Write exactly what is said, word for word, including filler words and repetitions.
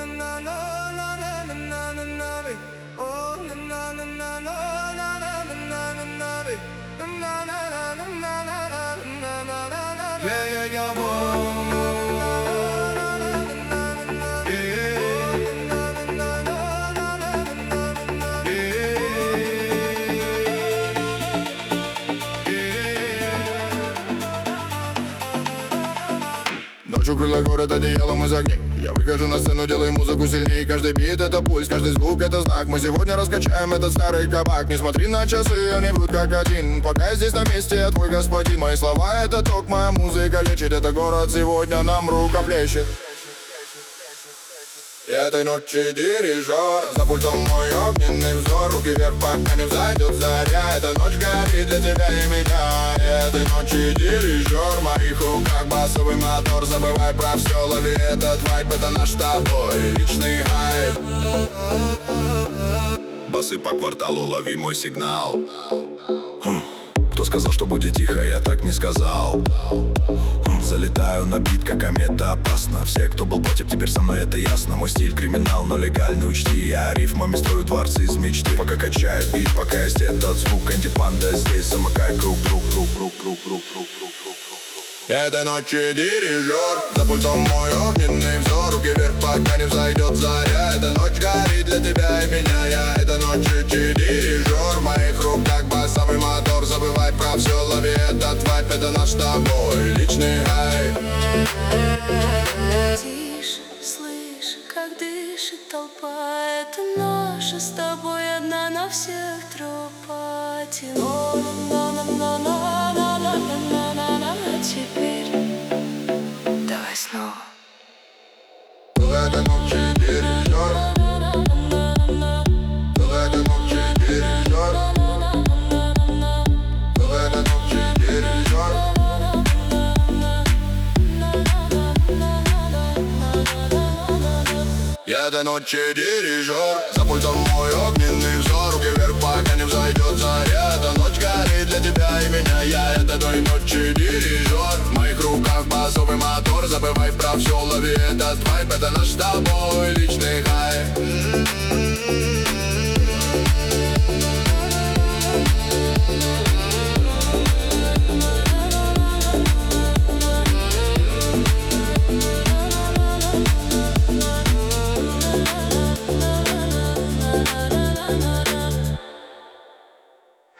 Yeah, yeah, yeah, whoa. Ночью крыла город одеялом из огней. Я выхожу на сцену, делаю музыку сильнее. Каждый бит — это пульс, каждый звук — это знак. Мы сегодня раскачаем этот старый кабак. Не смотри на часы, они будут как один. Пока я здесь на месте, я твой господин. Мои слова — это ток, моя музыка лечит. Это город сегодня нам рукоплещет. И этой ночи дирижер, за пультом мой огненный взор. Руки вверх, пока не взойдет заря. Эта ночь горит для тебя и меня. И этой ночи дирижер, в моих руках басовый мотор. Забывай про все, лови этот вайб. Это наш с тобой личный хайп. Басы по кварталу, лови мой сигнал. хм. Кто сказал, что будет тихо, я так не сказал. хм. Залетаю на бит, как комета, опасно. Все, кто был против, теперь со мной это ясно. Мой стиль криминал, но легально учти. Я рифмами строю дворцы из мечты. Пока качаю бит, пока есть этот звук. Энди Панда здесь, замыкай круг, круг, круг, круг, круг, круг, круг, круг, круг. Этой ночи дирижер, за пультом мой огненный взор. Руки вверх, пока не взойдет заря. Эта ночь горит для тебя и меня. Я этой ночи дирижер, в моих руках басовый мотор. Забывай про все, лови этот вайп. Это наш с тобой личный хайп. Тише, слышь, как дышит толпа. Это наша с тобой одна на всех тропа. Теперь давай снова. В этой ночи дирижер, в этой ночи дирижер, в этой ночи дирижер. Я этой ночи дирижер, за пультом мой огненный взор. Руки вверх, пока не взойдет заря. Эта ночь горит для тебя и меня. Я этой ночи дирижер, в моих руках басовый мотор. Забывай про все, лови этот вайб. Это наш с тобой личный хайп.